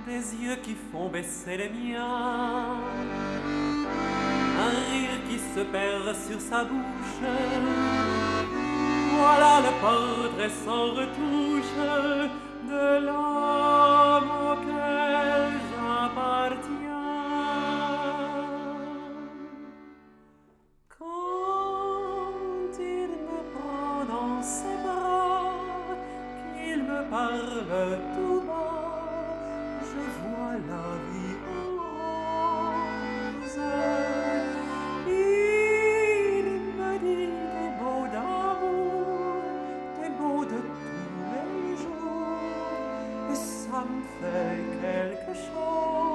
des yeux qui font baisser les miens, un rire qui se perd sur sa bouche. Voilà le portrait sans retouche de l'homme auquel j'appartiens. Quand il me prend dans ses bras, qu'il me parle tout bas, je vois la vie en rose. Il me dit des mots d'amour, des mots de tous les jours, et ça me fait quelque chose.